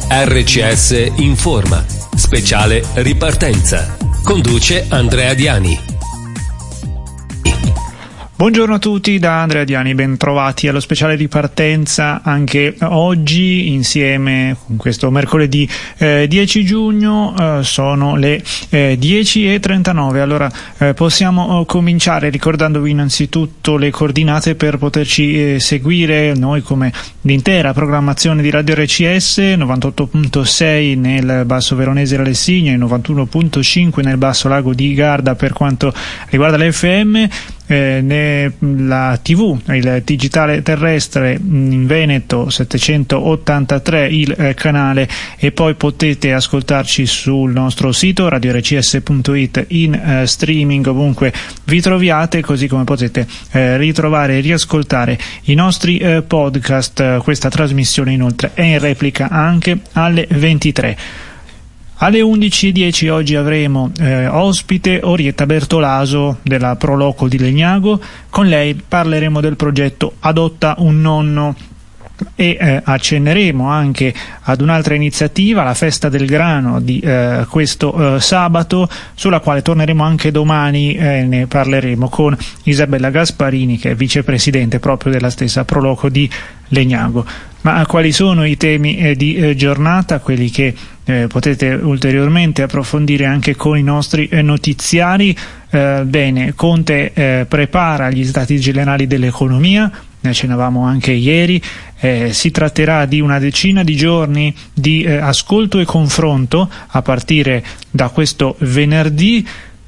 RCS Informa, speciale ripartenza. Conduce Andrea Diani. Buongiorno a tutti da Andrea Diani, ben trovati allo speciale di partenza anche oggi insieme con questo mercoledì 10 giugno, sono le 10:39. Allora possiamo cominciare ricordandovi innanzitutto le coordinate per poterci seguire noi come l'intera programmazione di Radio RCS: 98.6 nel Basso Veronese e Lessigna e 91.5 nel Basso Lago di Garda per quanto riguarda l'FM. La TV, il digitale terrestre in Veneto 783 il canale, e poi potete ascoltarci sul nostro sito radiorcs.it in streaming ovunque vi troviate, così come potete ritrovare e riascoltare i nostri podcast. Questa trasmissione inoltre è in replica anche alle 23. Alle 11:10 oggi avremo ospite Orietta Bertolaso della Proloco di Legnago. Con lei parleremo del progetto Adotta un nonno e accenneremo anche ad un'altra iniziativa, la Festa del Grano di questo sabato, sulla quale torneremo anche domani. Ne parleremo con Isabella Gasparini, che è vicepresidente proprio della stessa Proloco di Legnago. Ma quali sono i temi di giornata, quelli che potete ulteriormente approfondire anche con i nostri notiziari? Bene, Conte prepara gli stati generali dell'economia, ne accennavamo anche ieri. Si tratterà di una decina di giorni di ascolto e confronto a partire da questo venerdì.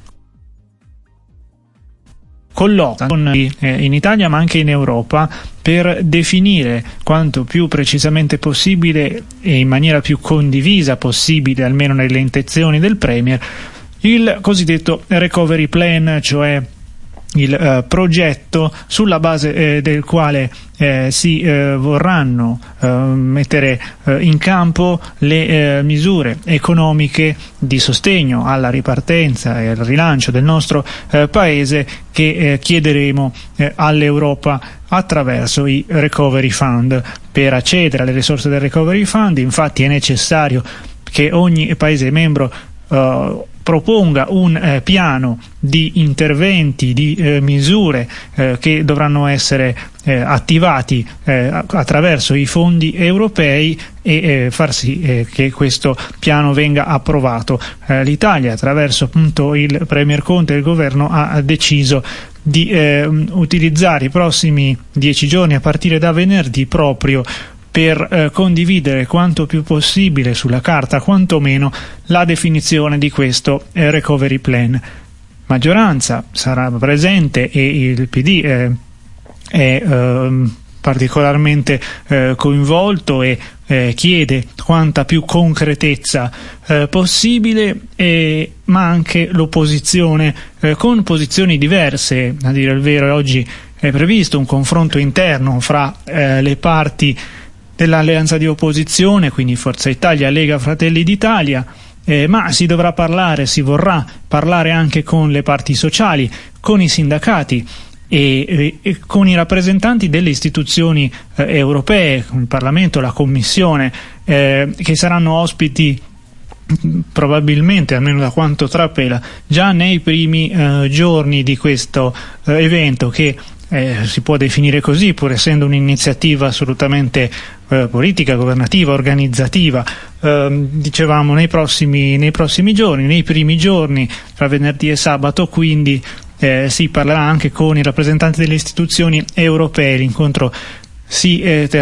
Colloca in Italia ma anche in Europa per definire quanto più precisamente possibile e in maniera più condivisa possibile, almeno nelle intenzioni del Premier, il cosiddetto Recovery Plan, cioè il progetto sulla base del quale si vorranno mettere in campo le misure economiche di sostegno alla ripartenza e al rilancio del nostro paese, che chiederemo all'Europa attraverso i Recovery Fund. Per accedere alle risorse del Recovery Fund, infatti, è necessario che ogni Paese membro proponga un piano di interventi, di misure che dovranno essere attivati attraverso i fondi europei e far sì che questo piano venga approvato. L'Italia, attraverso appunto il Premier Conte e il governo, ha deciso di utilizzare i prossimi 10 giorni a partire da venerdì proprio per condividere quanto più possibile sulla carta, quantomeno, la definizione di questo Recovery Plan. Maggioranza sarà presente e il PD è particolarmente coinvolto e chiede quanta più concretezza possibile, ma anche l'opposizione con posizioni diverse. A dire il vero, oggi è previsto un confronto interno fra le parti dell'alleanza di opposizione, quindi Forza Italia, Lega, Fratelli d'Italia, ma si vorrà parlare anche con le parti sociali, con i sindacati e con i rappresentanti delle istituzioni europee, con il Parlamento, la Commissione, che saranno ospiti probabilmente, almeno da quanto trapela, già nei primi giorni di questo evento, che si può definire così, pur essendo un'iniziativa assolutamente politica, governativa, organizzativa. Dicevamo nei prossimi giorni, nei primi giorni, tra venerdì e sabato, quindi si parlerà anche con i rappresentanti delle istituzioni europee. L'incontro si